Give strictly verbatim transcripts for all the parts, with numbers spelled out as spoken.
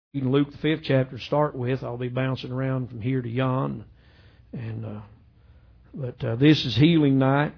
In Luke the fifth chapter to start with. I'll be bouncing around from here to yon. And uh, but uh, this is healing night.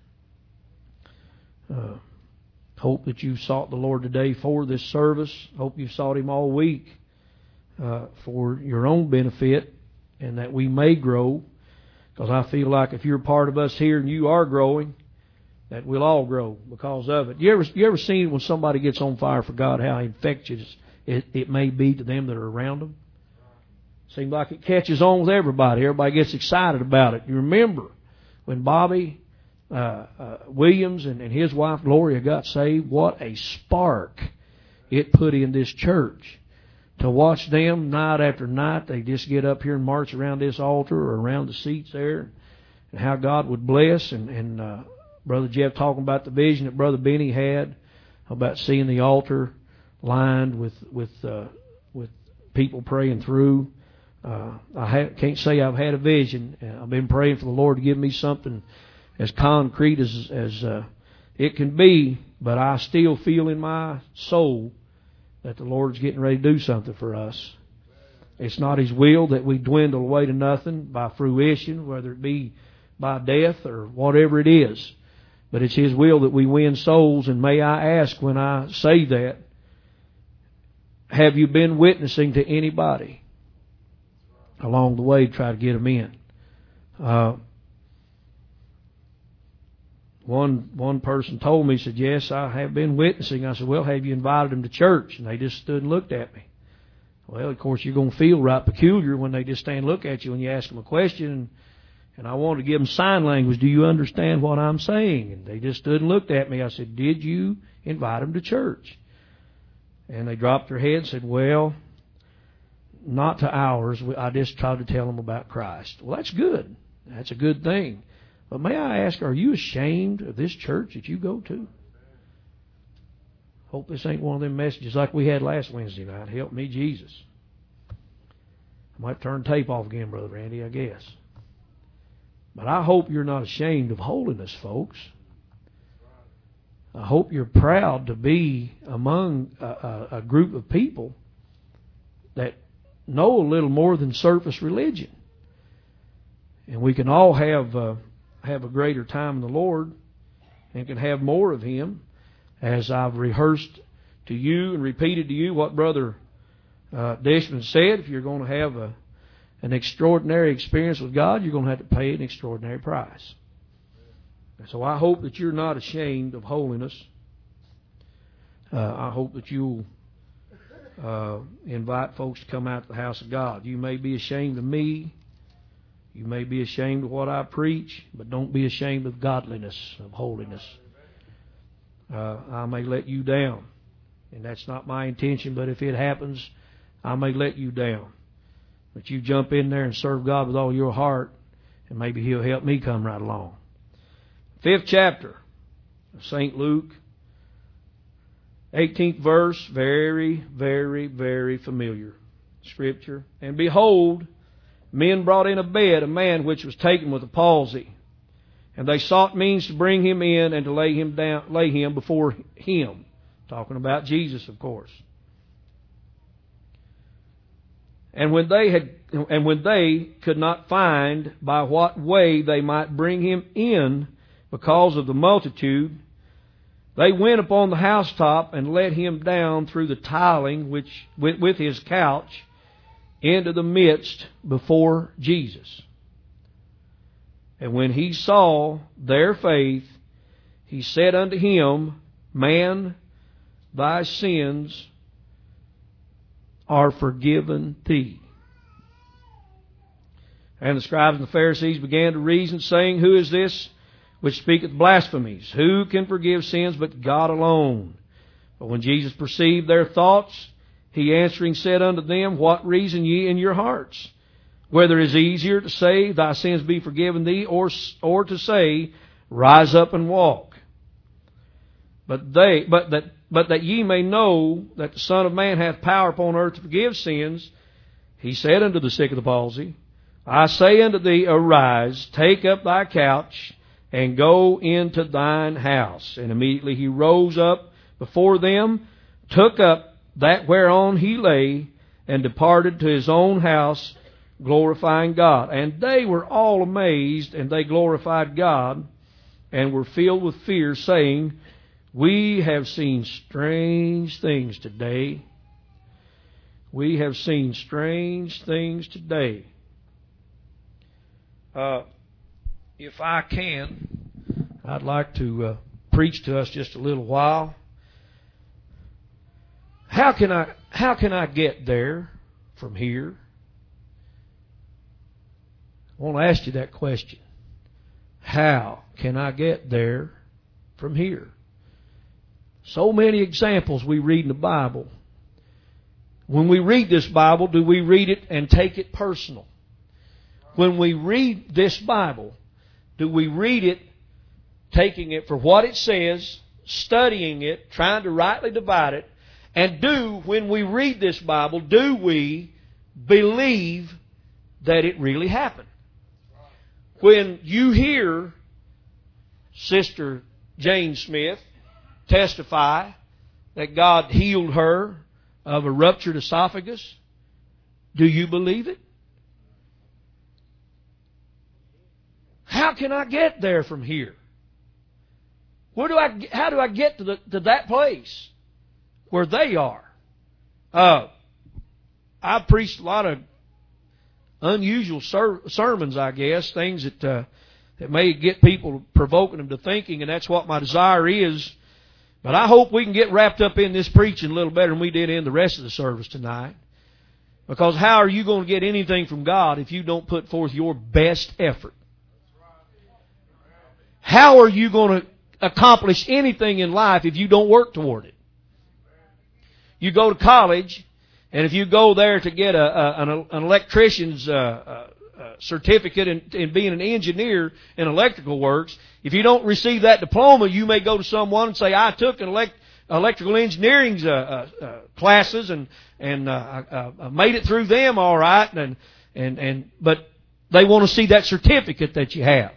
Uh, hope that you sought the Lord today for this service. Hope you sought Him all week uh, for your own benefit, and that we may grow. Because I feel like if you're part of us here and you are growing, that we'll all grow because of it. You ever you ever seen when somebody gets on fire for God, how infectious it, it may be to them that are around them? Seems like it catches on with everybody. Everybody gets excited about it. You remember when Bobby uh, uh, Williams and, and his wife Gloria got saved? What a spark it put in this church. To watch them night after night, they just get up here and march around this altar or around the seats there, and how God would bless. And, and uh, Brother Jeff talking about the vision that Brother Benny had about seeing the altar lined with with uh, with people praying through. Uh, I ha- can't say I've had a vision. I've been praying for the Lord to give me something as concrete as as uh, it can be, but I still feel in my soul that the Lord's getting ready to do something for us. It's not His will that we dwindle away to nothing by fruition, whether it be by death or whatever it is. But it's His will that we win souls. And may I ask, when I say that, have you been witnessing to anybody along the way to try to get them in? Uh, One one person told me, said, yes, I have been witnessing. I said, well, have you invited them to church? And they just stood and looked at me. Well, of course, you're going to feel right peculiar when they just stand and look at you when you ask them a question. And, and I wanted to give them sign language. Do you understand what I'm saying? And they just stood and looked at me. I said, did you invite them to church? And they dropped their head and said, well, not to ours. I just tried to tell them about Christ. Well, that's good. That's a good thing. But may I ask, are you ashamed of this church that you go to? Hope this ain't one of them messages like we had last Wednesday night. Help me, Jesus. I might turn tape off again, Brother Randy, I guess. But I hope you're not ashamed of holiness, folks. I hope you're proud to be among a, a, a group of people that know a little more than surface religion. And we can all have... Uh, have a greater time in the Lord and can have more of Him, as I've rehearsed to you and repeated to you what Brother uh, Dishman said. If you're going to have a, an extraordinary experience with God, you're going to have to pay an extraordinary price. And so I hope that you're not ashamed of holiness. Uh, I hope that you'll uh, invite folks to come out to the house of God. You may be ashamed of me. You may be ashamed of what I preach, but don't be ashamed of godliness, of holiness. Uh, I may let you down, and that's not my intention, but if it happens, I may let you down. But you jump in there and serve God with all your heart, and maybe He'll help me come right along. Fifth chapter of Saint Luke, eighteenth verse, very, very, very familiar scripture. And behold, men brought in a bed a man which was taken with a palsy, and they sought means to bring him in and to lay him down, lay him before him. Talking about Jesus, of course. And when they had, and when they could not find by what way they might bring him in because of the multitude, they went upon the housetop and let him down through the tiling which with, with his couch into the midst before Jesus. And when he saw their faith, he said unto him, man, thy sins are forgiven thee. And the scribes and the Pharisees began to reason, saying, who is this which speaketh blasphemies? Who can forgive sins but God alone? But when Jesus perceived their thoughts, He answering said unto them, what reason ye in your hearts? Whether it is easier to say, thy sins be forgiven thee, or, or to say, rise up and walk. But they, but that, but that ye may know that the Son of Man hath power upon earth to forgive sins, He said unto the sick of the palsy, I say unto thee, arise, take up thy couch, and go into thine house. And immediately he rose up before them, took up that whereon he lay, and departed to his own house, glorifying God. And they were all amazed, and they glorified God, and were filled with fear, saying, We have seen strange things today. We have seen strange things today. Uh, if I can, I'd like to uh, preach to us just a little while. How can I, how can I get there from here? I want to ask you that question. How can I get there from here? So many examples we read in the Bible. When we read this Bible, do we read it and take it personal? When we read this Bible, do we read it taking it for what it says, studying it, trying to rightly divide it, and do, when we read this Bible, do we believe that it really happened? When you hear Sister Jane Smith testify that God healed her of a ruptured esophagus, do you believe it? How can I get there from here? Where do I? How do I get to the, to that place where they are? Uh, I've preached a lot of unusual ser- sermons, I guess, things that uh, that may get people, provoking them to thinking, and that's what my desire is. But I hope we can get wrapped up in this preaching a little better than we did in the rest of the service tonight. Because how are you going to get anything from God if you don't put forth your best effort? How are you going to accomplish anything in life if you don't work toward it? You go to college, and if you go there to get a, a, an, an electrician's uh, uh, certificate in, in being an engineer in electrical works, if you don't receive that diploma, you may go to someone and say, I took an elect, electrical engineering uh, uh, uh, classes and and uh, I, I made it through them all right, and and and but they want to see that certificate that you have.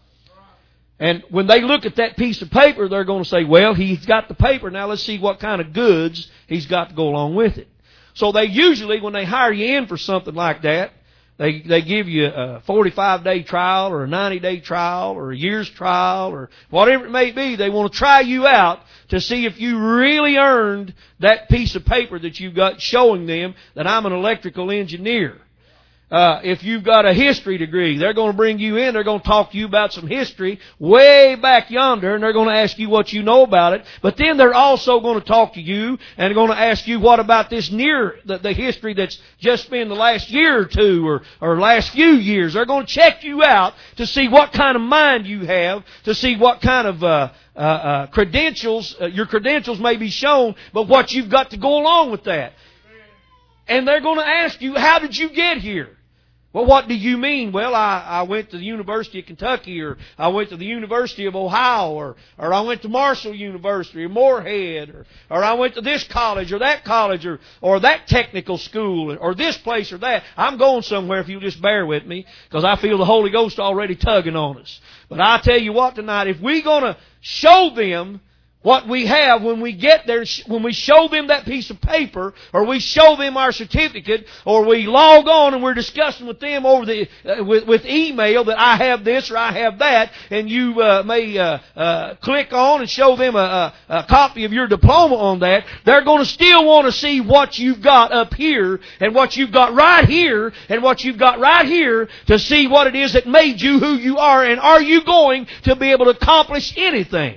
And when they look at that piece of paper, they're going to say, well, he's got the paper. Now let's see what kind of goods he's got to go along with it. So they usually, when they hire you in for something like that, they they give you a forty-five day trial or a ninety day trial or a year's trial or whatever it may be. They want to try you out to see if you really earned that piece of paper that you've got showing them that I'm an electrical engineer. Uh, if you've got a history degree, they're going to bring you in, they're going to talk to you about some history way back yonder, and they're going to ask you what you know about it. But then they're also going to talk to you, and they're going to ask you what about this near, the, the history that's just been the last year or two, or, or last few years. They're going to check you out to see what kind of mind you have, to see what kind of, uh, uh, uh credentials, uh, your credentials may be shown, but what you've got to go along with that. And they're going to ask you, how did you get here? Well, what do you mean? Well, I, I went to the University of Kentucky, or I went to the University of Ohio, or, or I went to Marshall University, or Moorhead, or, or I went to this college, or that college, or, or that technical school, or this place, or that. I'm going somewhere if you'll just bear with me, because I feel the Holy Ghost already tugging on us. But I tell you what tonight, if we're going to show them what we have when we get there, when we show them that piece of paper, or we show them our certificate, or we log on and we're discussing with them over the uh, with, with email that I have this or I have that, and you uh, may uh, uh, click on and show them a, a, a copy of your diploma on that, they're going to still want to see what you've got up here, and what you've got right here, and what you've got right here, to see what it is that made you who you are, and are you going to be able to accomplish anything?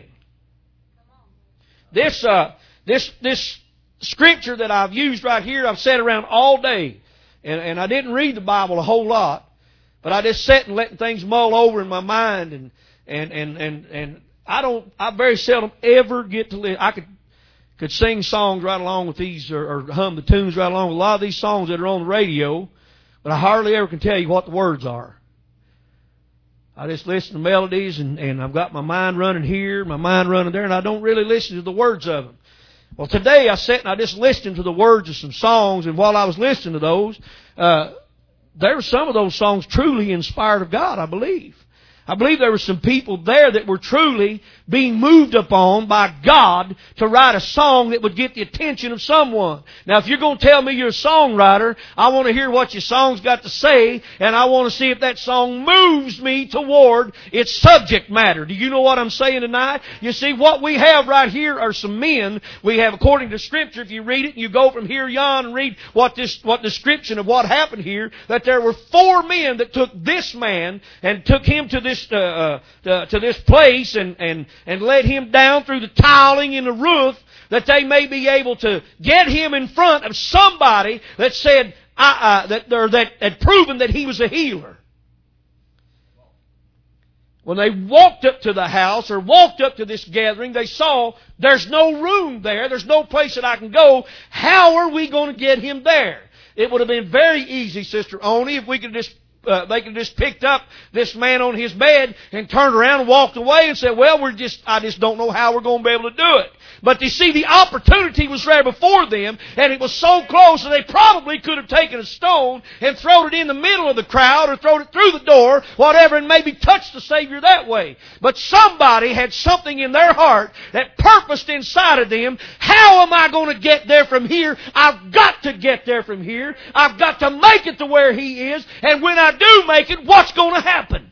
This uh, this this scripture that I've used right here, I've sat around all day, and, and I didn't read the Bible a whole lot, but I just sat and let things mull over in my mind, and and and and, and I don't, I very seldom ever get to live. I could could sing songs right along with these, or, or hum the tunes right along with a lot of these songs that are on the radio, but I hardly ever can tell you what the words are. I just listen to melodies, and, and I've got my mind running here, my mind running there, and I don't really listen to the words of them. Well, today I sat and I just listened to the words of some songs, and while I was listening to those, uh, there were some of those songs truly inspired of God, I believe. I believe there were some people there that were truly being moved upon by God to write a song that would get the attention of someone. Now, if you're going to tell me you're a songwriter, I want to hear what your song's got to say, and I want to see if that song moves me toward its subject matter. Do you know what I'm saying tonight? You see, what we have right here are some men. We have, according to Scripture, if you read it, and you go from here on and read what this, what description of what happened here, that there were four men that took this man and took him to this uh, uh, to, to this place and and and led him down through the tiling in the roof, that they may be able to get him in front of somebody that said uh, uh, that or that had proven that he was a healer. When they walked up to the house or walked up to this gathering, they saw there's no room there. There's no place that I can go. How are we going to get him there? It would have been very easy, Sister Oni, if we could just Uh, they could have just picked up this man on his bed and turned around and walked away and said, well, we're just, I just don't know how we're going to be able to do it. But you see, the opportunity was there before them, and it was so close that they probably could have taken a stone and thrown it in the middle of the crowd or thrown it through the door, whatever, and maybe touched the Savior that way. But somebody had something in their heart that purposed inside of them, how am I going to get there from here? I've got to get there from here. I've got to make it to where He is, and when I do make it, what's going to happen?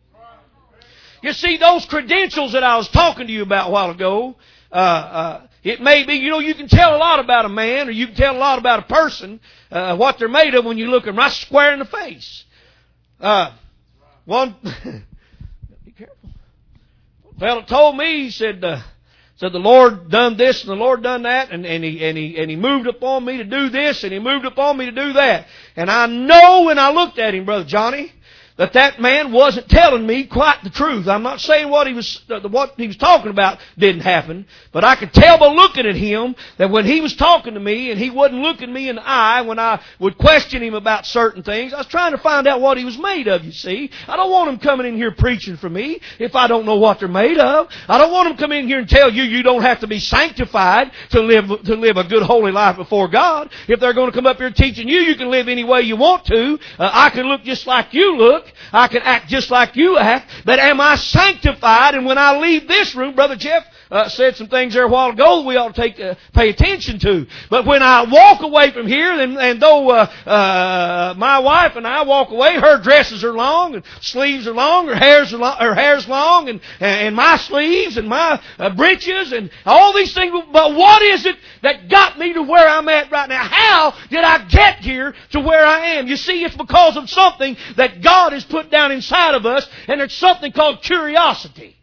You see, those credentials that I was talking to you about a while ago, uh, uh, it may be, you know, you can tell a lot about a man, or you can tell a lot about a person, uh, what they're made of when you look them right square in the face. Uh, one, be careful. One fellow told me, he said, uh, said the Lord done this and the Lord done that, and, and he and he and he moved upon me to do this, and He moved upon me to do that. And I know when I looked at him, Brother Johnny, that that man wasn't telling me quite the truth. I'm not saying what he was what he was talking about didn't happen, but I could tell by looking at him that when he was talking to me and he wasn't looking me in the eye when I would question him about certain things, I was trying to find out what he was made of, you see. I don't want him coming in here preaching for me if I don't know what they're made of. I don't want him coming in here and tell you you don't have to be sanctified to live to live a good holy life before God. If they're going to come up here teaching you you can live any way you want to, uh, I can look just like you look. I can act just like you act, but am I sanctified? And when I leave this room, Brother Jeff uh, said some things there a while ago that we ought to take uh, pay attention to. But when I walk away from here, and, and though uh, uh, my wife and I walk away, her dresses are long, and sleeves are long, her hair's are long, her hair's long, and and my sleeves and my uh, breeches and all these things. But what is it that got me to where I'm at right now? How did I get here to where I am? You see, it's because of something that God has put down inside of us, and it's something called curiosity.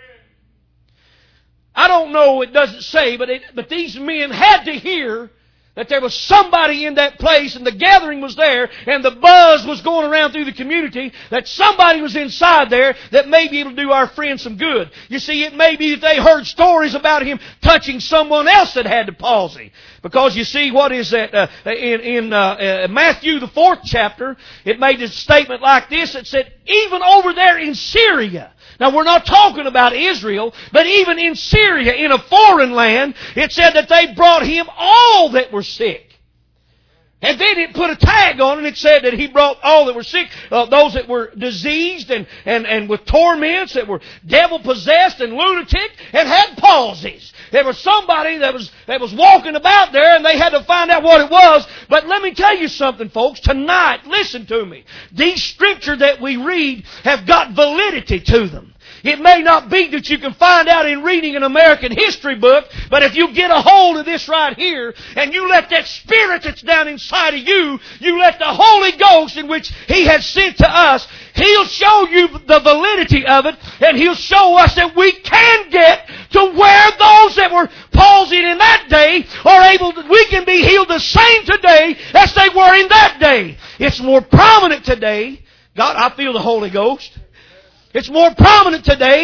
I don't know, it doesn't say, but it, but these men had to hear that there was somebody in that place, and the gathering was there, and the buzz was going around through the community, that somebody was inside there that may be able to do our friend some good. You see, it may be that they heard stories about him touching someone else that had the palsy. Because you see, what is that? Uh, in in uh, uh, Matthew, the fourth chapter, it made a statement like this. It said, even over there in Syria. Now, we're not talking about Israel, but even in Syria, in a foreign land, it said that they brought him all that were sick. And then it put a tag on it. It said that he brought all that were sick, uh, those that were diseased and, and, and with torments, that were devil-possessed and lunatic and had palsies. There was somebody that was, that was walking about there, and they had to find out what it was. But let me tell you something, folks. Tonight, listen to me. These scriptures that we read have got validity to them. It may not be that you can find out in reading an American history book, but if you get a hold of this right here, and you let that Spirit that's down inside of you, you let the Holy Ghost in which He has sent to us, He'll show you the validity of it, and He'll show us that we can get to where those that were palsied in that day are able to, we can be healed the same today as they were in that day. It's more prominent today. God, I feel the Holy Ghost. It's more prominent today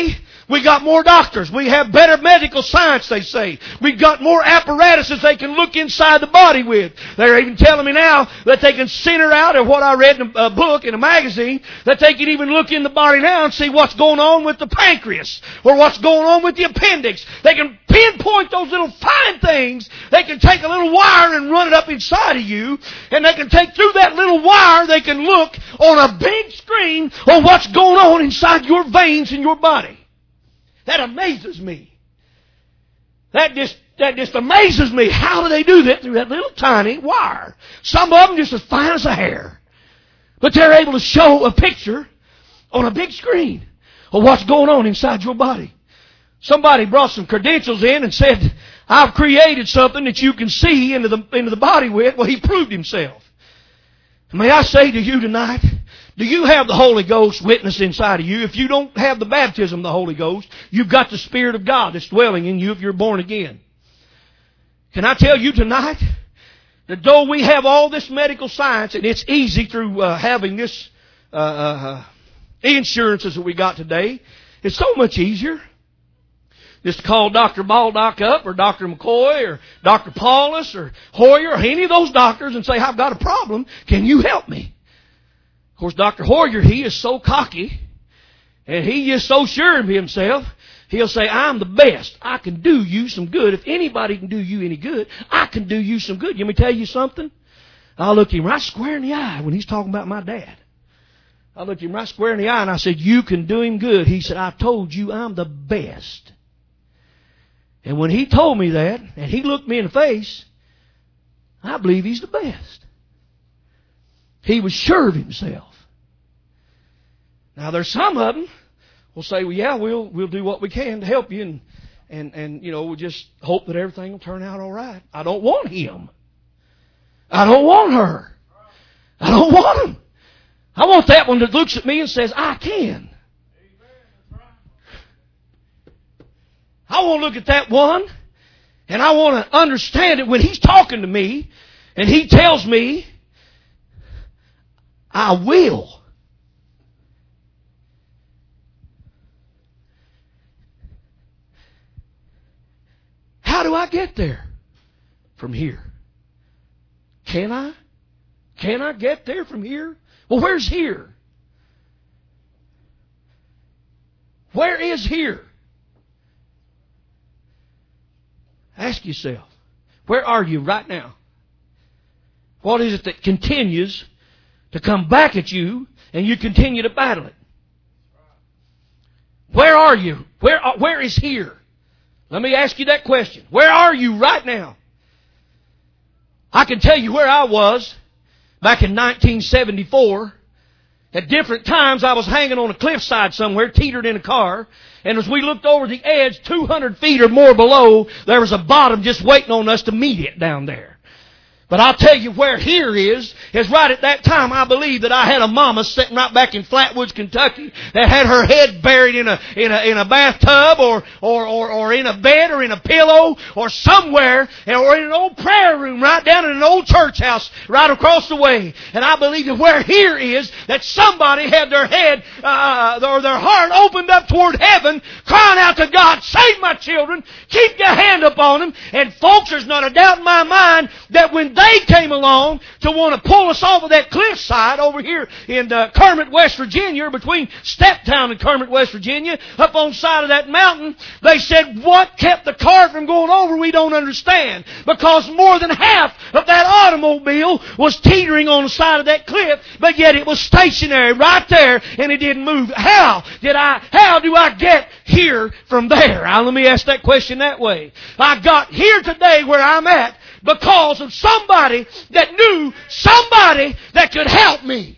We got more doctors. We have better medical science, they say. We've got more apparatuses they can look inside the body with. They're even telling me now that they can center out, or what I read in a book, in a magazine, that they can even look in the body now and see what's going on with the pancreas, or what's going on with the appendix. They can pinpoint those little fine things. They can take a little wire and run it up inside of you, and they can take through that little wire, they can look on a big screen on what's going on inside your veins in your body. That amazes me. That just, that just amazes me. How do they do that through that little tiny wire? Some of them just as fine as a hair. But they're able to show a picture on a big screen of what's going on inside your body. Somebody brought some credentials in and said, I've created something that you can see into the, into the body with. Well, he proved himself. May I say to you tonight, do you have the Holy Ghost witness inside of you? If you don't have the baptism of the Holy Ghost, you've got the Spirit of God that's dwelling in you if you're born again. Can I tell you tonight that though we have all this medical science, and it's easy through uh, having this uh, uh, insurances that we got today, it's so much easier just to call Doctor Baldock up, or Doctor McCoy, or Doctor Paulus, or Hoyer, or any of those doctors and say, I've got a problem. Can you help me? Of course, Doctor Hoyer, he is so cocky, and he is so sure of himself, he'll say, I'm the best. I can do you some good. If anybody can do you any good, I can do you some good. Let me tell you something. I looked him right square in the eye when he's talking about my dad. I looked him right square in the eye, and I said, you can do him good. He said, I told you I'm the best. And when he told me that, and he looked me in the face, I believe he's the best. He was sure of himself. Now there's some of them will say, well, yeah, we'll we'll do what we can to help you, and and and you know, we'll just hope that everything will turn out all right. I don't want him. I don't want her. I don't want him. I want that one that looks at me and says, I can. I want to look at that one, and I want to understand it when he's talking to me, and he tells me, I will. How do I get there? From here. Can I? Can I get there from here? Well, where's here? Where is here? Ask yourself, where are you right now? What is it that continues to come back at you and you continue to battle it? Where are you? Where, where is here? Let me ask you that question. Where are you right now? I can tell you where I was back in nineteen seventy-four. At different times I was hanging on a cliffside somewhere, teetered in a car, and as we looked over the edge, two hundred feet or more below, there was a bottom just waiting on us to meet it down there. But I'll tell you where here is, is right at that time I believe that I had a mama sitting right back in Flatwoods, Kentucky, that had her head buried in a, in a, in a bathtub or, or, or, or in a bed or in a pillow or somewhere, or in an old prayer room right down in an old church house right across the way. And I believe that where here is, that somebody had their head, uh, or their heart opened up toward heaven, crying out to God, save my children, keep your hand upon them. And folks, there's not a doubt in my mind that when they came along to want to pull us off of that cliffside over here in uh, Kermit, West Virginia, between Steptown and Kermit, West Virginia, up on the side of that mountain, they said, what kept the car from going over, we don't understand. Because more than half of that automobile was teetering on the side of that cliff, but yet it was stationary right there and it didn't move. How did I, how do I get here from there? Now, let me ask that question that way. I got here today where I'm at because of somebody that knew somebody that could help me.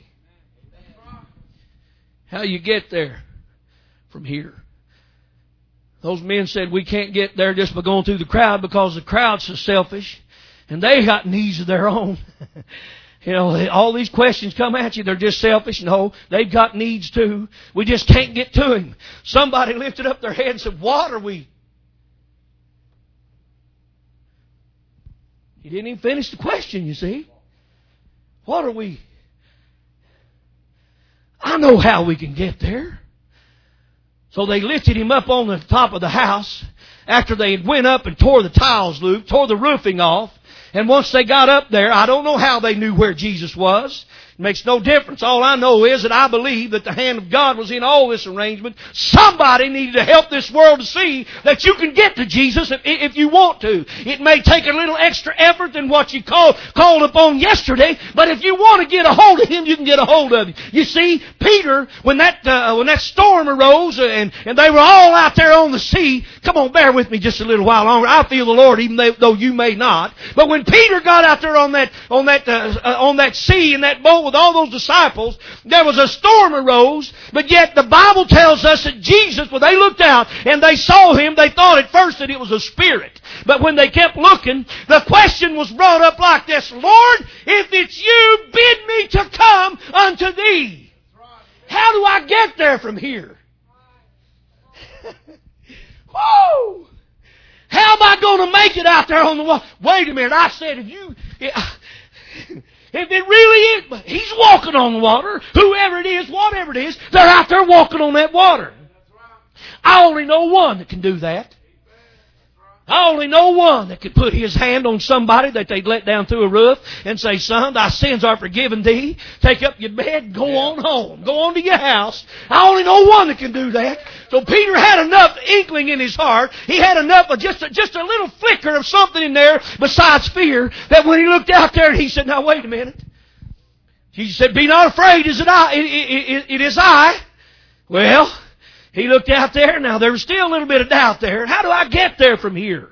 How you get there from here? Those men said we can't get there just by going through the crowd because the crowd's so selfish and they got needs of their own. You know, all these questions come at you, they're just selfish. No, they've got needs too. We just can't get to him. Somebody lifted up their head and said, what are we? He didn't even finish the question, you see. What are we? I know how we can get there. So they lifted him up on the top of the house after they had went up and tore the tiles loose, tore the roofing off. And once they got up there, I don't know how they knew where Jesus was. It makes no difference. All I know is that I believe that the hand of God was in all this arrangement. Somebody needed to help this world to see that you can get to Jesus if, if you want to. It may take a little extra effort than what you call, called upon yesterday, but if you want to get a hold of Him, you can get a hold of Him. You see, Peter, when that uh, when that storm arose and, and they were all out there on the sea, come on, bear with me just a little while longer. I feel the Lord, even though you may not. But when Peter got out there on that on that uh, uh, on that sea in that boat with all those disciples, there was a storm arose, but yet the Bible tells us that Jesus, when they looked out and they saw Him, they thought at first that it was a spirit. But when they kept looking, the question was brought up like this: Lord, if it's you, bid me to come unto Thee. How do I get there from here? Whoa! How am I going to make it out there on the water? Wait a minute, I said, if you... If it really is, He's walking on the water. Whoever it is, whatever it is, they're out there walking on that water. I only know one that can do that. I only know one that could put his hand on somebody that they'd let down through a roof and say, son, thy sins are forgiven thee. Take up your bed, go on home. Go on to your house. I only know one that can do that. So Peter had enough inkling in his heart. He had enough of just a, just a little flicker of something in there besides fear, that when he looked out there, he said, now wait a minute. Jesus said, be not afraid, is it I? It, it, it, it is I. Well, he looked out there. Now, there was still a little bit of doubt there. How do I get there from here?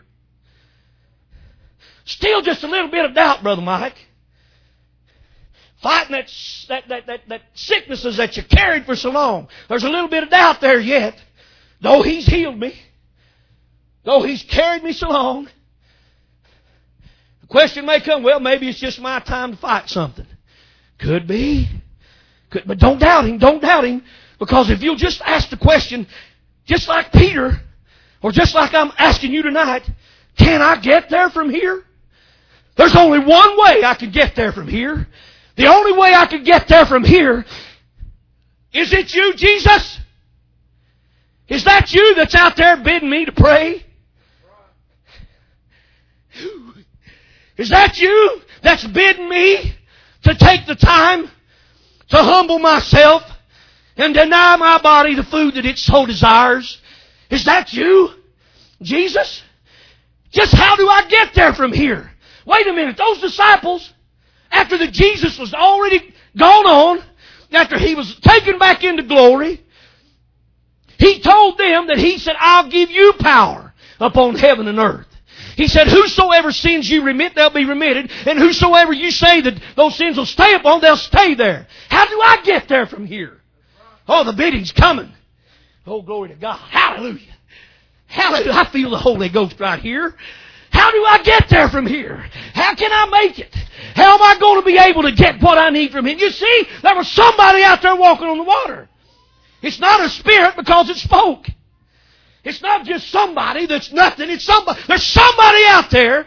Still just a little bit of doubt, Brother Mike. Fighting that, that, that, that, that sicknesses that you carried for so long. There's a little bit of doubt there yet. Though He's healed me. Though He's carried me so long. The question may come, well, maybe it's just my time to fight something. Could be. Could, but don't doubt Him. Don't doubt Him. Because if you'll just ask the question, just like Peter, or just like I'm asking you tonight, can I get there from here? There's only one way I can get there from here. The only way I can get there from here, is it you, Jesus? Is that you that's out there bidding me to pray? Is that you that's bidding me to take the time to humble myself and deny my body the food that it so desires? Is that you, Jesus? Just how do I get there from here? Wait a minute, those disciples, after the Jesus was already gone on, after He was taken back into glory, He told them that He said, I'll give you power upon heaven and earth. He said, whosoever sins you remit, they'll be remitted. And whosoever you say that those sins will stay upon, they'll stay there. How do I get there from here? Oh, the bidding's coming. Oh, glory to God. Hallelujah. Hallelujah. I feel the Holy Ghost right here. How do I get there from here? How can I make it? How am I going to be able to get what I need from Him? You see, there was somebody out there walking on the water. It's not a spirit because it spoke. It's not just somebody that's nothing. It's somebody. There's somebody out there.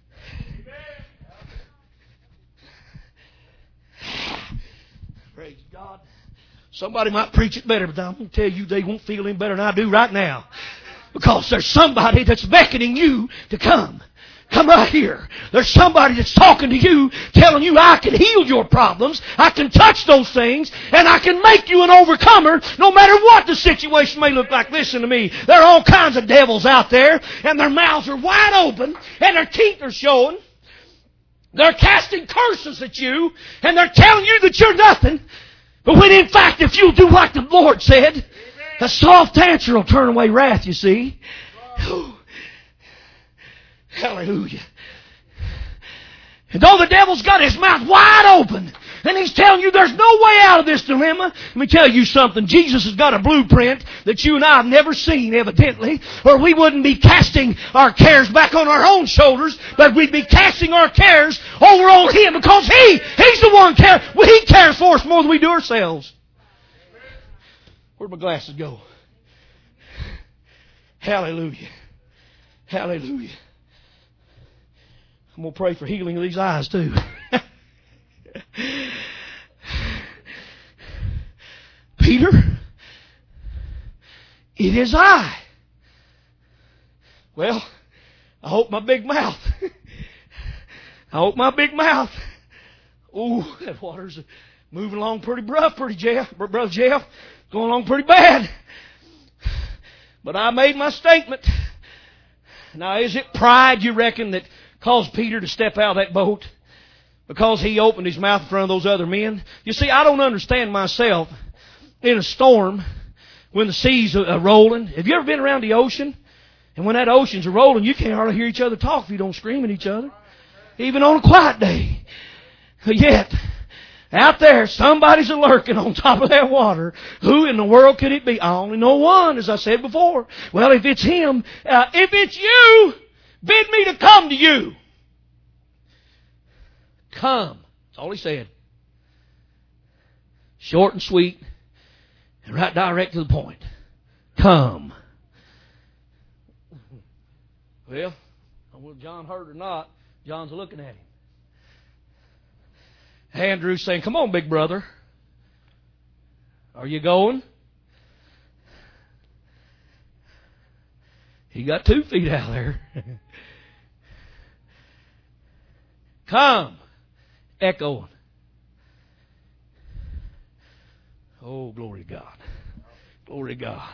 Praise God. Somebody might preach it better, but I'm going to tell you they won't feel any better than I do right now. Because there's somebody that's beckoning you to come. Come right here. There's somebody that's talking to you, telling you, I can heal your problems, I can touch those things, and I can make you an overcomer no matter what the situation may look like. Listen to me. There are all kinds of devils out there, and their mouths are wide open, and their teeth are showing. They're casting curses at you, and they're telling you that you're nothing. But when in fact, if you'll do like the Lord said, a soft answer will turn away wrath, you see. Ooh. Hallelujah. And though the devil's got his mouth wide open, and he's telling you there's no way out of this dilemma, let me tell you something. Jesus has got a blueprint that you and I have never seen, evidently, or we wouldn't be casting our cares back on our own shoulders, but we'd be casting our cares over on Him, because He, He's the one care, He cares for us more than we do ourselves. Where'd my glasses go? Hallelujah. Hallelujah. I'm going to pray for healing of these eyes too. Peter, It is I. Well, I hope my big mouth. I hope my big mouth. Ooh, that water's moving along pretty rough, pretty Jeff, Brother Jeff. Going along pretty bad. But I made my statement. Now, is it pride, you reckon, that caused Peter to step out of that boat? Because he opened his mouth in front of those other men? You see, I don't understand myself in a storm when the seas are rolling. Have you ever been around the ocean? And when that ocean's rolling, you can't hardly hear each other talk if you don't scream at each other. Even on a quiet day. Yet, out there, somebody's lurking on top of that water. Who in the world could it be? I only know one, as I said before. Well, if it's him, uh, if it's you, bid me to come to you. Come. That's all he said. Short and sweet, and right direct to the point. Come. Well, whether John heard or not, John's looking at him. Andrew's saying, come on, big brother. Are you going? He got two feet out there. Come. Echoing. Oh, glory to God. Glory to God.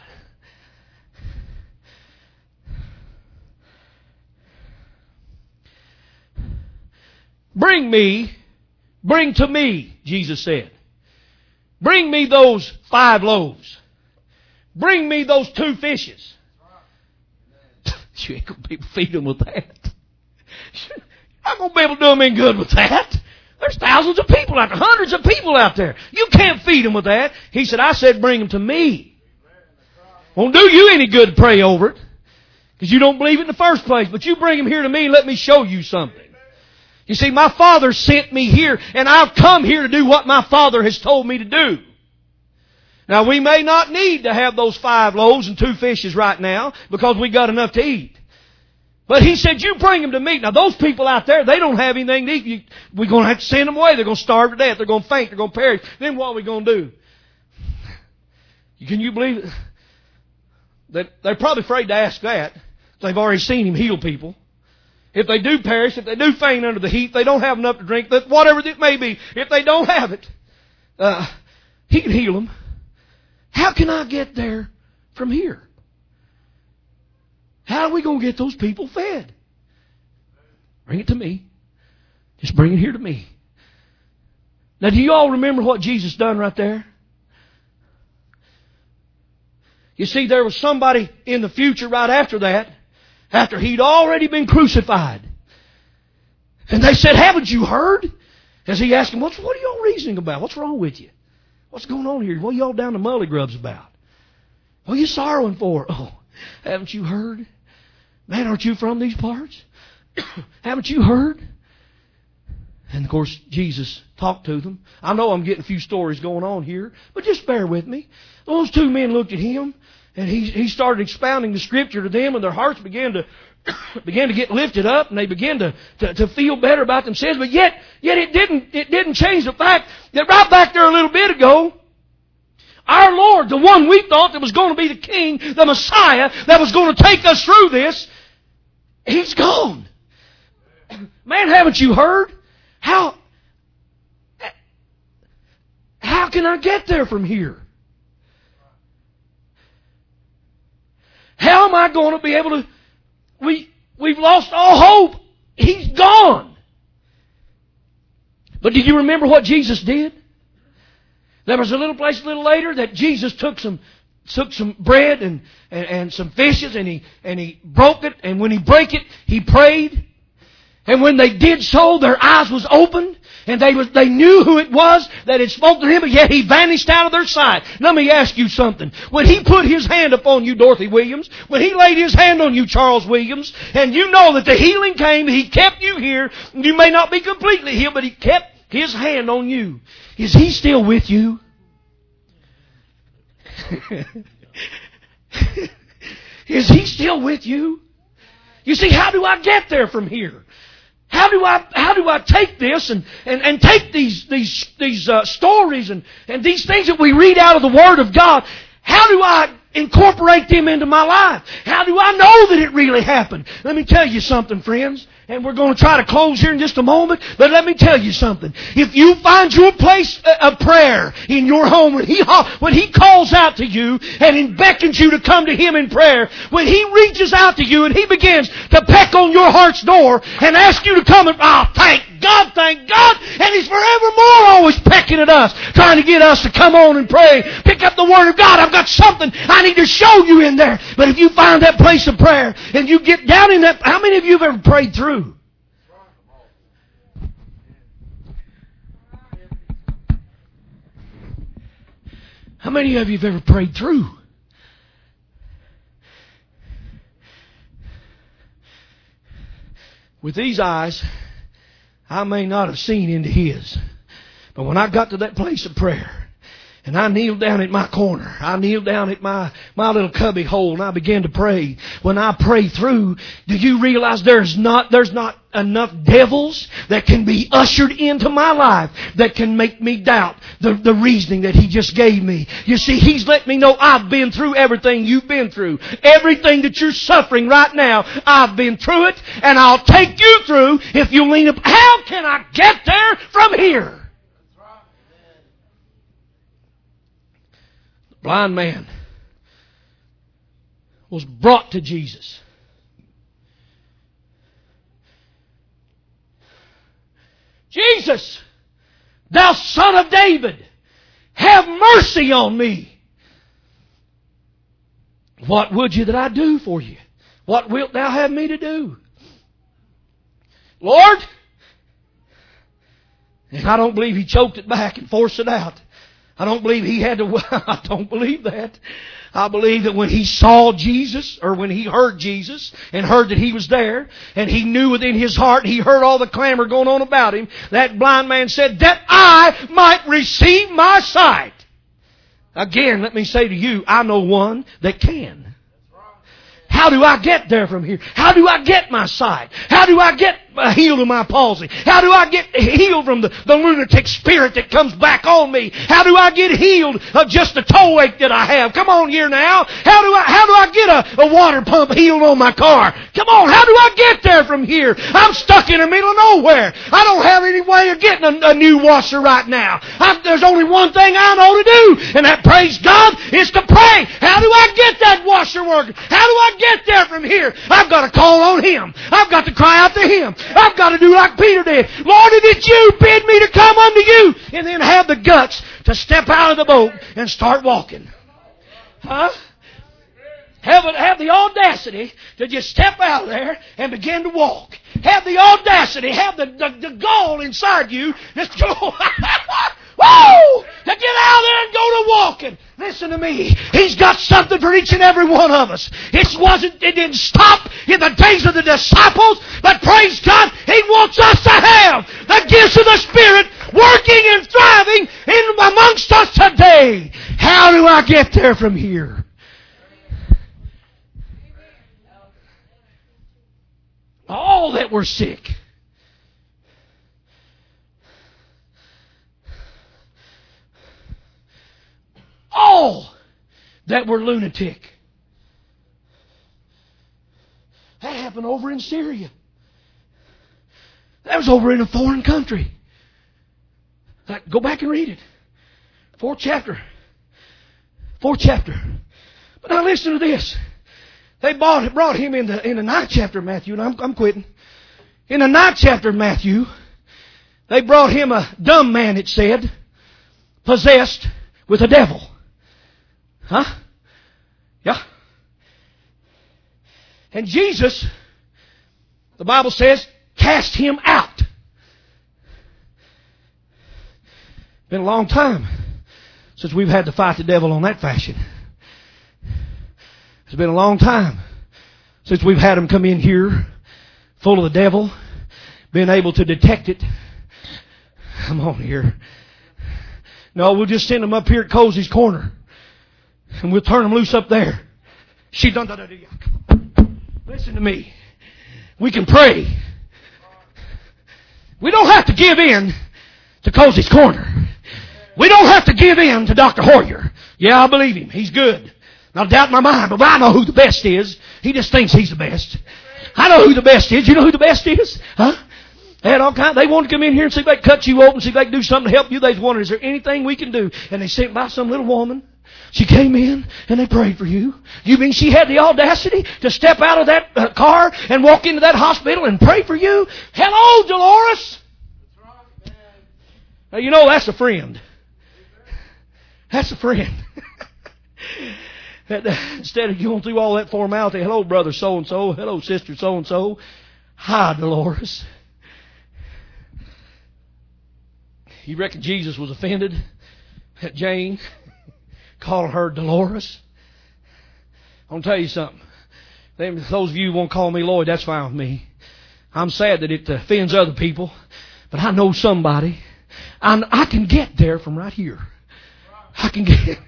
Bring me, bring to me, Jesus said. Bring me those five loaves. Bring me those two fishes. You ain't going to be able to feed them with that. I'm going to be able to do them any good with that. There's thousands of people out there, hundreds of people out there. You can't feed them with that. He said, I said bring them to me. Won't do you any good to pray over it, because you don't believe it in the first place. But you bring them here to me and let me show you something. You see, my Father sent me here, and I've come here to do what my Father has told me to do. Now, we may not need to have those five loaves and two fishes right now, because we got enough to eat. But He said, you bring them to me. Now, those people out there, they don't have anything to eat. You, we're going to have to send them away. They're going to starve to death. They're going to faint. They're going to perish. Then what are we going to do? Can you believe it? That they're probably afraid to ask that. They've already seen Him heal people. If they do perish, if they do faint under the heat, they don't have enough to drink, that whatever it may be, if they don't have it, uh, He can heal them. How can I get there from here? How are we going to get those people fed? Bring it to me. Just bring it here to me. Now, do you all remember what Jesus done right there? You see, there was somebody in the future right after that, after He'd already been crucified. And they said, haven't you heard? As He asked them, What's, what are y'all reasoning about? What's wrong with you? What's going on here? What are y'all down the mully grubs about? What are you sorrowing for? Oh, haven't you heard? Man, aren't you from these parts? Haven't you heard? And of course, Jesus talked to them. I know I'm getting a few stories going on here, but just bear with me. Those two men looked at Him, and he, he started expounding the Scripture to them, and their hearts began to began to get lifted up, and they began to, to, to feel better about themselves. But yet, yet it didn't it didn't change the fact that right back there a little bit ago, our Lord, the one we thought that was going to be the King, the Messiah, that was going to take us through this, He's gone. Man, haven't you heard? How, how can I get there from here? How am I going to be able to... We, we've lost all hope. He's gone. But do you remember what Jesus did? There was a little place a little later that Jesus took some took some bread and, and, and some fishes and he and he broke it, and when He broke it, He prayed. And when they did so, their eyes was opened, and they was they knew who it was that had spoken to Him, but yet He vanished out of their sight. Let me ask you something. When He put His hand upon you, Dorothy Williams, when He laid His hand on you, Charles Williams, and you know that the healing came, He kept you here, you may not be completely healed, but He kept His hand on you. Is He still with you? Is He still with you? You see, how do I get there from here? How do I how do I take this and, and, and take these these these uh, stories and, and these things that we read out of the Word of God? How do I incorporate them into my life? How do I know that it really happened? Let me tell you something, friends. And we're going to try to close here in just a moment. But let me tell you something. If you find your place of prayer in your home, when He, when He calls out to you and beckons you to come to Him in prayer, when He reaches out to you and He begins to peck on your heart's door and ask you to come and, oh, thank God, thank God. And He's forevermore always pecking at us, trying to get us to come on and pray. Pick up the Word of God. I've got something I need to show you in there. But if you find that place of prayer and you get down in that, how many of you have ever prayed through? How many of you have ever prayed through? With these eyes, I may not have seen into His. But when I got to that place of prayer, and I kneeled down at my corner, I kneeled down at my, my little cubby hole, and I began to pray. When I pray through, do you realize there's not, there's not enough devils that can be ushered into my life that can make me doubt the, the reasoning that He just gave me. You see, He's let me know I've been through everything you've been through. Everything that you're suffering right now, I've been through it, and I'll take you through if you lean up. How can I get there from here? The blind man was brought to Jesus. Jesus, thou Son of David, have mercy on me. What would you that I do for you? What wilt thou have me to do? Lord, and I don't believe He choked it back and forced it out. I don't believe He had to, I don't believe that. I believe that when he saw Jesus, or when he heard Jesus, and heard that He was there, and he knew within his heart, he heard all the clamor going on about him, that blind man said, that I might receive my sight. Again, let me say to you, I know one that can. How do I get there from here? How do I get my sight? How do I get healed of my palsy? How do I get healed from the, the lunatic spirit that comes back on me? How do I get healed of just the toe ache that I have? Come on here now. How do I, how do I get a, a water pump healed on my car? Come on, how do I get there from here? I'm stuck in the middle of nowhere. I don't have any way of getting a, a new washer right now. I, there's only one thing I know to do, and that, praise God, is to pray. How do I get that washer working? How do I get there from here? I've got to call on Him. I've got to cry out to Him. I've got to do like Peter did. Lord, if it's You, bid me to come unto You. And then have the guts to step out of the boat and start walking. Huh? Have, have the audacity to just step out there and begin to walk. Have the audacity, have the, the, the gall inside you. Just go. Woo! To get out there and go to walking. Listen to me. He's got something for each and every one of us. It wasn't, it didn't stop in the days of the disciples, but praise God, He wants us to have the gifts of the Spirit working and thriving in amongst us today. How do I get there from here? All that were sick. All that were lunatic. That happened over in Syria. That was over in a foreign country. Go back and read it. Fourth chapter. Fourth chapter. But now listen to this. They brought, brought him in the, in the ninth chapter of Matthew, and I'm, I'm quitting. In the ninth chapter of Matthew, they brought him a dumb man, it said, possessed with a devil. Huh? Yeah. And Jesus, the Bible says, cast him out. Been a long time since we've had to fight the devil on that fashion. It's been a long time since we've had him come in here full of the devil, been able to detect it. Come on here. No, we'll just send him up here at Cozy's corner. And we'll turn him loose up there. She done da da da. Listen to me. We can pray. We don't have to give in to Cozy's corner. We don't have to give in to Doctor Hoyer. Yeah, I believe him. He's good. Not a doubt in my mind, but I know who the best is. He just thinks he's the best. I know who the best is. You know who the best is? Huh? They had all kinds. They wanted to come in here and see if they could cut you open, see if they could do something to help you. They was wondering, is there anything we can do? And they sent by some little woman. She came in and they prayed for you. You mean she had the audacity to step out of that uh, car and walk into that hospital and pray for you? Hello, Dolores. Now, you know that's a friend. That's a friend. Instead of going through all that formality, hello, brother so-and-so, hello, sister so-and-so, hi, Dolores. You reckon Jesus was offended at Jane calling her Dolores? I'm going to tell you something. Those of you who won't call me Lloyd, that's fine with me. I'm sad that it offends other people, but I know somebody. I'm, I can get there from right here. I can get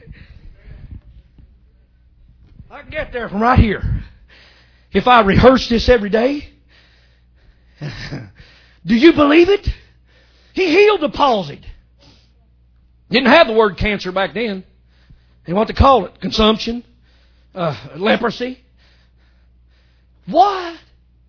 I can get there from right here. If I rehearse this every day. Do you believe it? He healed the palsied. Didn't have the word cancer back then. And what they call it, consumption, uh, leprosy. What?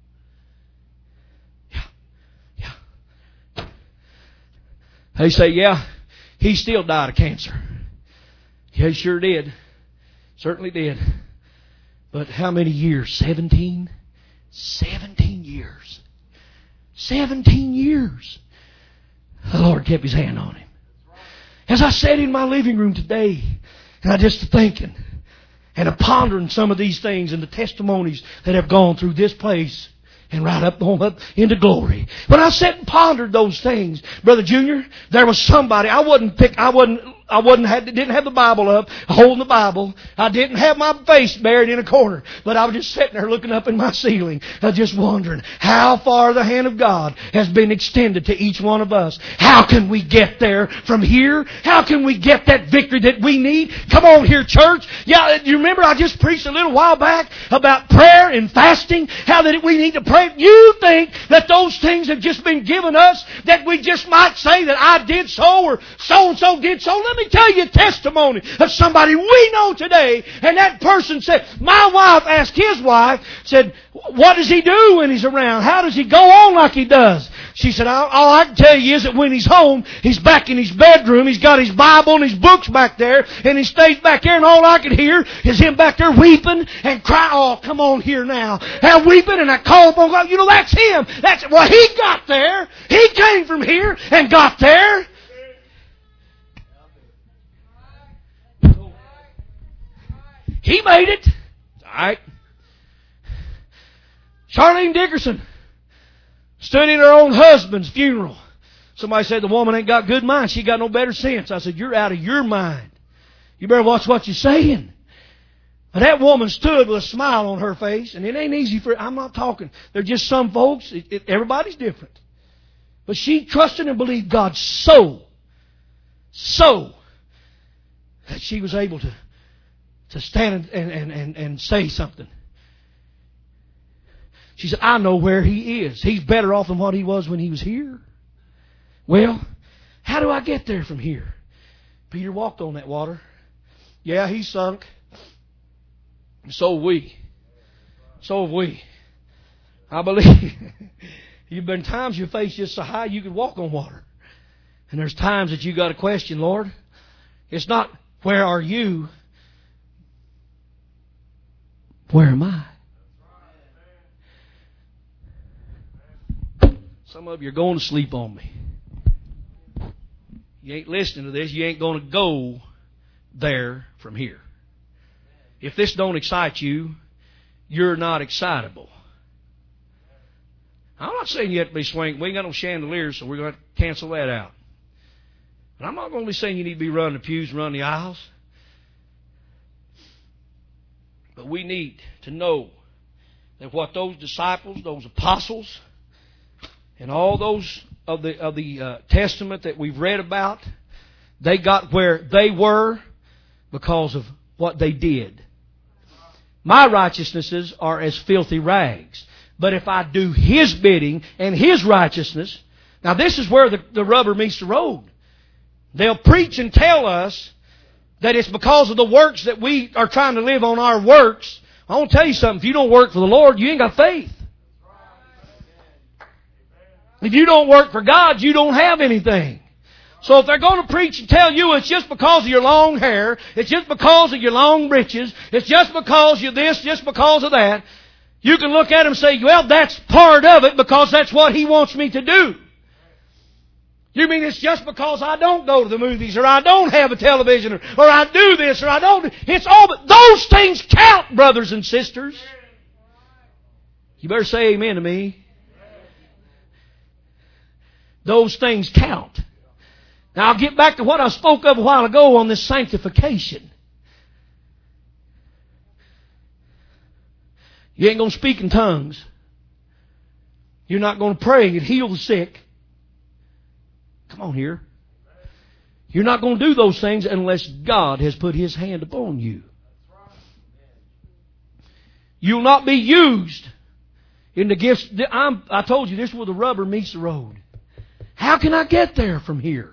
Yeah, yeah. They say, yeah, he still died of cancer. Yeah, he sure did. Certainly did. But how many years? Seventeen? Seventeen years. Seventeen years. The Lord kept His hand on him. As I sat in my living room today, and I just thinking, and a pondering some of these things and the testimonies that have gone through this place and right up on up into glory. When I sat and pondered those things, Brother Junior, there was somebody. I wasn't pick. I wasn't. I wasn't had, didn't have the Bible up, holding the Bible. I didn't have my face buried in a corner. But I was just sitting there looking up in my ceiling, uh, just wondering how far the hand of God has been extended to each one of us. How can we get there from here? How can we get that victory that we need? Come on here, church. Yeah, you remember I just preached a little while back about prayer and fasting, how that we need to pray. You think that those things have just been given us, that we just might say that I did so or so-and-so did so? Let me tell you a testimony of somebody we know today. And that person said, my wife asked his wife, said, what does he do when he's around? How does he go on like he does? She said, all, all I can tell you is that when he's home, he's back in his bedroom. He's got his Bible and his books back there. And he stays back there. And all I can hear is him back there weeping and crying. Oh, come on here now. How weeping and I call upon God. You know, that's him. That's, well, he got there. He came from here and got there. He made it. All right. Charlene Dickerson stood in her own husband's funeral. Somebody said the woman ain't got good mind. She got no better sense. I said, you're out of your mind. You better watch what you're saying. But that woman stood with a smile on her face, and it ain't easy for, I'm not talking. There's just some folks, it, it, everybody's different. But she trusted and believed God so, so, that she was able to to stand and, and, and, and say something. She said, I know where he is. He's better off than what he was when he was here. Well, how do I get there from here? Peter walked on that water. Yeah, he sunk. So have we. So have we. I believe you've been times your face just so high you could walk on water. And there's times that you got to question, Lord. It's not where are you? Where am I? Some of you are going to sleep on me. You ain't listening to this. You ain't going to go there from here. If this don't excite you, you're not excitable. I'm not saying you have to be swinging. We ain't got no chandeliers, so we're going to cancel that out. But I'm not going to be saying you need to be running the pews and running the aisles. But we need to know that what those disciples, those apostles, and all those of the of the uh, Testament that we've read about, they got where they were because of what they did. My righteousnesses are as filthy rags. But if I do His bidding and His righteousness, now this is where the, the rubber meets the road. They'll preach and tell us that it's because of the works that we are trying to live on our works. I want to tell you something. If you don't work for the Lord, you ain't got faith. If you don't work for God, you don't have anything. So if they're going to preach and tell you it's just because of your long hair, it's just because of your long breeches, it's just because you're this, just because of that, you can look at them and say, well, that's part of it because that's what He wants me to do. You mean it's just because I don't go to the movies, or I don't have a television, or, or I do this, or I don't. It's all, but those things count, brothers and sisters. You better say amen to me. Those things count. Now I'll get back to what I spoke of a while ago on this sanctification. You ain't going to speak in tongues. You're not going to pray and heal the sick. Come on here. You're not going to do those things unless God has put His hand upon you. You'll not be used in the gifts. I'm, I told you this is where the rubber meets the road. How can I get there from here?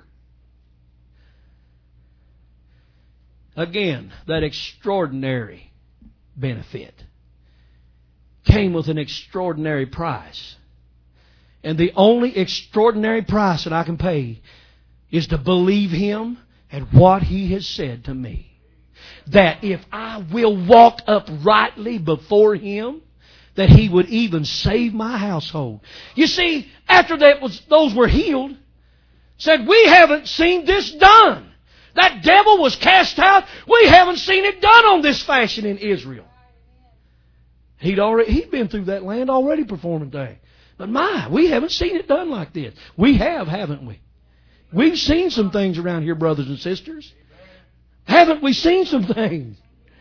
Again, that extraordinary benefit came with an extraordinary price. And the only extraordinary price that I can pay is to believe Him and what He has said to me. That if I will walk uprightly before Him, that He would even save my household. You see, after that was, those were healed, said, we haven't seen this done. That devil was cast out. We haven't seen it done on this fashion in Israel. He'd already, he'd been through that land already performing things. But my, we haven't seen it done like this. We have, haven't we? We've seen some things around here, brothers and sisters. Haven't we seen some things?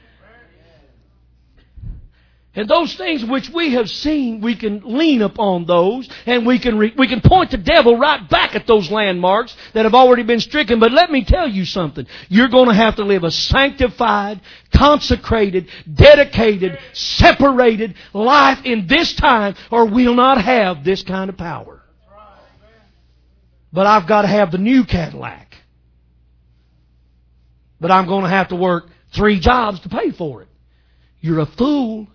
And those things which we have seen, we can lean upon those, and we can re- we can point the devil right back at those landmarks that have already been stricken. But let me tell you something. You're going to have to live a sanctified, consecrated, dedicated, separated life in this time, or we'll not have this kind of power. But I've got to have the new Cadillac. But I'm going to have to work three jobs to pay for it. You're a fool.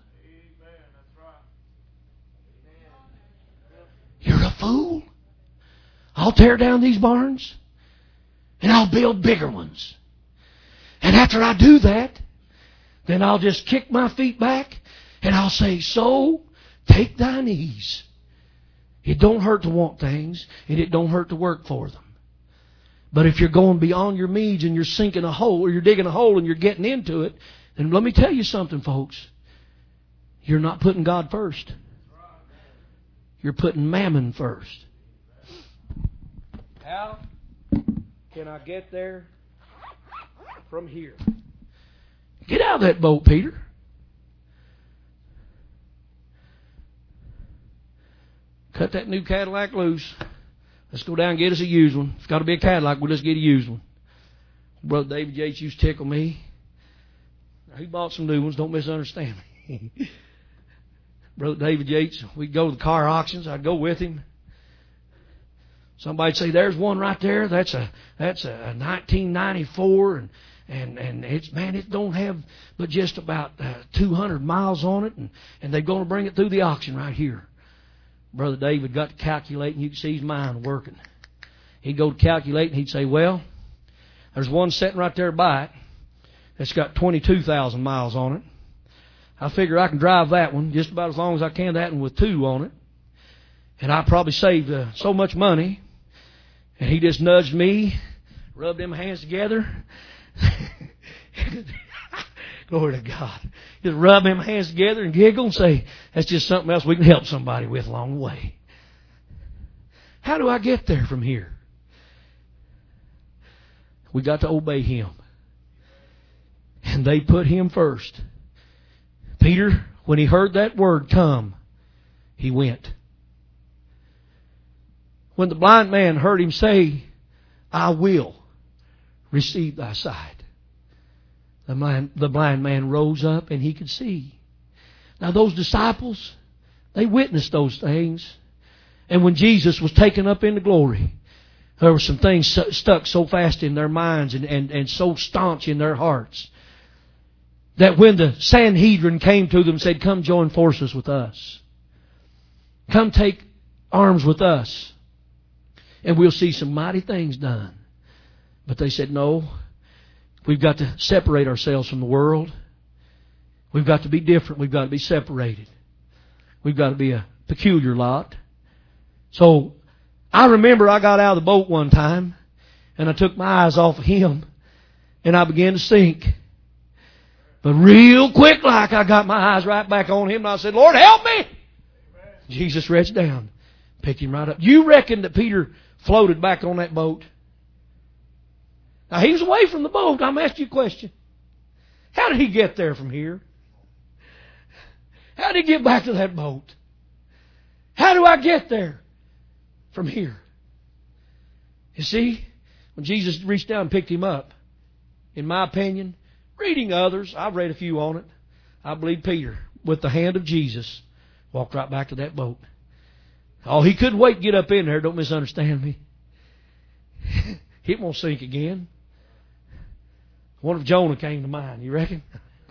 You're a fool. I'll tear down these barns and I'll build bigger ones. And after I do that, then I'll just kick my feet back and I'll say, so take thine ease. It don't hurt to want things, and it don't hurt to work for them. But if you're going beyond your means and you're sinking a hole, or you're digging a hole and you're getting into it, then let me tell you something, folks. You're not putting God first. You're putting mammon first. How can I get there from here? Get out of that boat, Peter. Cut that new Cadillac loose. Let's go down and get us a used one. If it's got to be a Cadillac, we'll just get a used one. Brother David Yates used to tickle me. He bought some new ones. Don't misunderstand me. Brother David Yates, we'd go to the car auctions. I'd go with him. Somebody'd say, there's one right there. That's a that's a nineteen ninety-four, and and and it's man, it don't have but just about uh, two hundred miles on it, and and they're going to bring it through the auction right here. Brother David got to calculate, and you can see his mind working. He'd go to calculate, and he'd say, well, there's one sitting right there by it that's got twenty-two thousand miles on it. I figure I can drive that one just about as long as I can, that one with two on it. And I probably saved uh, so much money. And he just nudged me, rubbed them hands together. Glory to God. Just rub them hands together and giggle and say, that's just something else we can help somebody with along the way. How do I get there from here? We got to obey Him. And they put Him first. Peter, when he heard that word come, he went. When the blind man heard Him say, I will receive thy sight, the blind, the blind man rose up and he could see. Now those disciples, they witnessed those things. And when Jesus was taken up into glory, There were some things stuck so fast in their minds and, and, and so staunch in their hearts that when the Sanhedrin came to them and said, come join forces with us. Come take arms with us. And we'll see some mighty things done. But they said, no, we've got to separate ourselves from the world. We've got to be different. We've got to be separated. We've got to be a peculiar lot. So I remember I got out of the boat one time and I took my eyes off of him and I began to sink. But real quick like I got my eyes right back on him and I said, Lord, help me. Amen. Jesus reached down, picked him right up. You reckon that Peter floated back on that boat? Now he was away from the boat. I'm asking you a question. How did he get there from here? How did he get back to that boat? How do I get there from here? You see, when Jesus reached down and picked him up, in my opinion, reading others, I've read a few on it, I believe Peter, with the hand of Jesus, walked right back to that boat. Oh, he couldn't wait to get up in there. Don't misunderstand me. It won't sink again. What if Jonah came to mind? You reckon?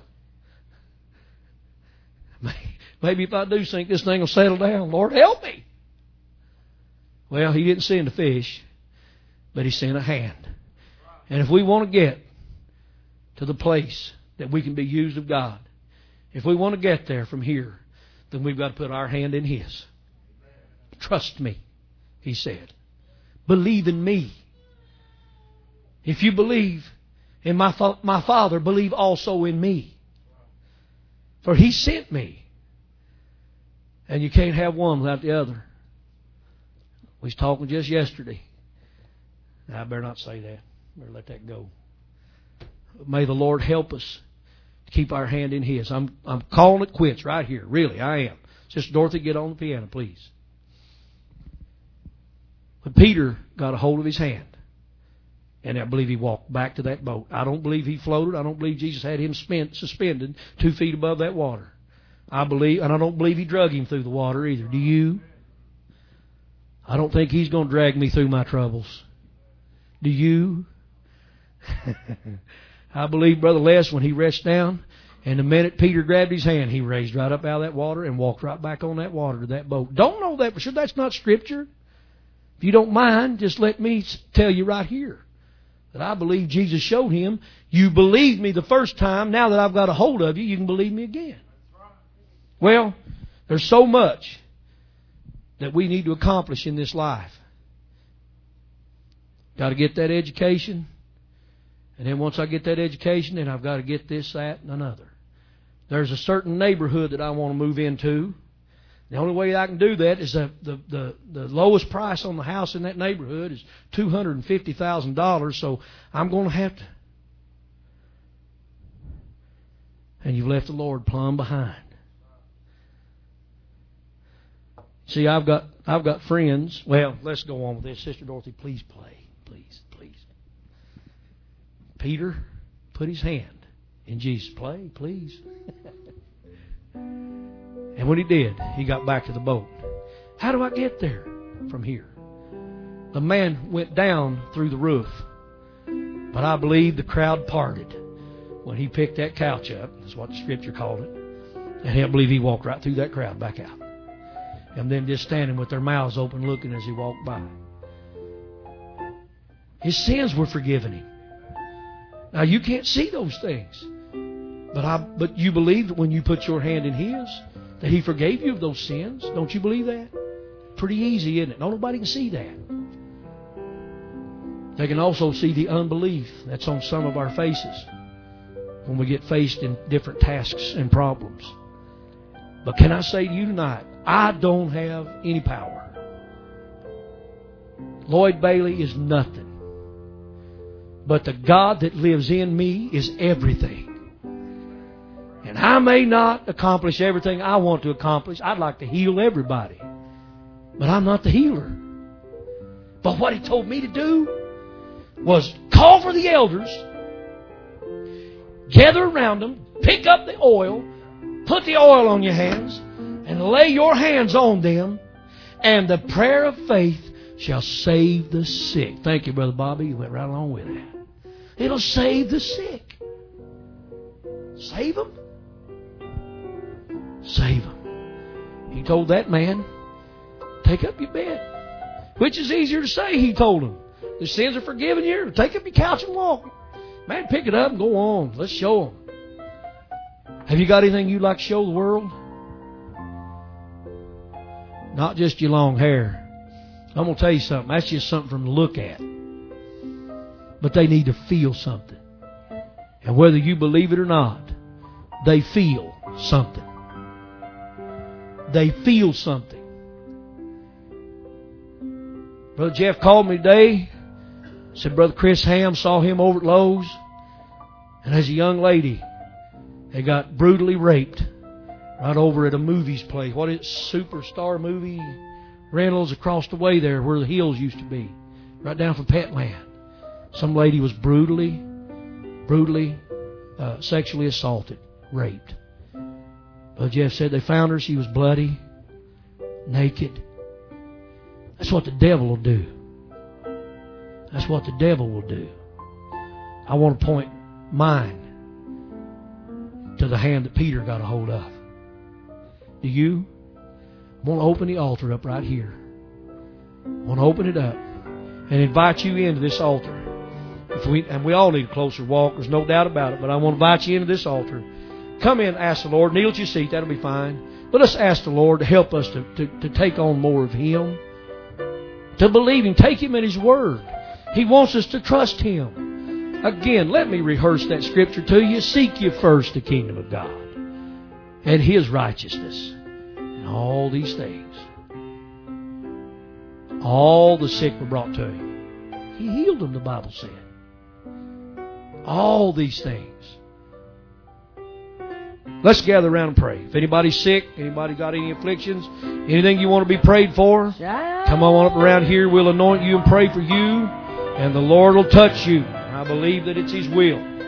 Maybe if I do sink, this thing will settle down. Lord, help me. Well, he didn't send a fish, but he sent a hand. And if we want to get to the place that we can be used of God, if we want to get there from here, then we've got to put our hand in His. Trust me, He said. Believe in me. If you believe in my, fa- my Father, believe also in me. For He sent me. And you can't have one without the other. We was talking just yesterday. I better not say that. Better let that go. May the Lord help us to keep our hand in His. I'm I'm calling it quits right here. Really, I am. Sister Dorothy, get on the piano, please. But Peter got a hold of his hand. And I believe he walked back to that boat. I don't believe he floated. I don't believe Jesus had him spent, suspended two feet above that water. I believe, and I don't believe he drug him through the water either. Do you? I don't think he's going to drag me through my troubles. Do you? I believe Brother Les, when he reached down, and the minute Peter grabbed his hand, he raised right up out of that water and walked right back on that water to that boat. Don't know that for sure. That's not Scripture. If you don't mind, just let me tell you right here that I believe Jesus showed him, you believed me the first time. Now that I've got a hold of you, you can believe me again. Well, there's so much that we need to accomplish in this life. Got to get that education. And then once I get that education, then I've got to get this, that, and another. There's a certain neighborhood that I want to move into. The only way I can do that is that the, the, the lowest price on the house in that neighborhood is two hundred fifty thousand dollars. So I'm going to have to. And you've left the Lord plumb behind. See, I've got I've got friends. Well, let's go on with this. Sister Dorothy, please play. Please, please. Peter put his hand in Jesus. Play, please. And when he did, he got back to the boat. How do I get there from here? The man went down through the roof. But I believe the crowd parted when he picked that couch up. That's what the Scripture called it. And I believe he walked right through that crowd back out. And then just standing with their mouths open looking as he walked by. His sins were forgiven him. Now you can't see those things. But I but you believe that when you put your hand in His, that He forgave you of those sins. Don't you believe that? Pretty easy, isn't it? No, nobody can see that. They can also see the unbelief that's on some of our faces when we get faced in different tasks and problems. But can I say to you tonight, I don't have any power. Lloyd Bailey is nothing. But the God that lives in me is everything. And I may not accomplish everything I want to accomplish. I'd like to heal everybody. But I'm not the healer. But what He told me to do was call for the elders, gather around them, pick up the oil, put the oil on your hands, and lay your hands on them, and the prayer of faith shall save the sick. Thank you, Brother Bobby. You went right along with that. It'll save the sick. Save them? Save them. He told that man, take up your bed. Which is easier to say, he told him. The sins are forgiven you. Take up your couch and walk. Man, pick it up and go on. Let's show them. Have you got anything you'd like to show the world? Not just your long hair. I'm going to tell you something. That's just something for them to look at. But they need to feel something. And whether you believe it or not, they feel something. They feel something. Brother Jeff called me today. Said Brother Chris Ham saw him over at Lowe's. And as a young lady, they got brutally raped right over at a movies place. What is it? Superstar Movie Rentals across the way there where the hills used to be. Right down from Petland. Some lady was brutally, brutally uh, sexually assaulted, raped. Brother Jeff said they found her. She was bloody, naked. That's what the devil will do. That's what the devil will do. I want to point mine to the hand that Peter got a hold of. Do you? I want to open the altar up right here. I want to open it up and invite you into this altar. If we, and we all need a closer walk, there's no doubt about it, but I want to invite you into this altar. Come in and ask the Lord. Kneel at your seat, that'll be fine. But let's ask the Lord to help us to, to, to take on more of Him. To believe Him. Take Him at His Word. He wants us to trust Him. Again, let me rehearse that scripture to you. Seek ye first the kingdom of God and His righteousness. And all these things. All the sick were brought to Him. He healed them, the Bible said. All these things. Let's gather around and pray. If anybody's sick, anybody got any afflictions, anything you want to be prayed for, come on up around here. We'll anoint you and pray for you. And the Lord will touch you. I believe that it's His will.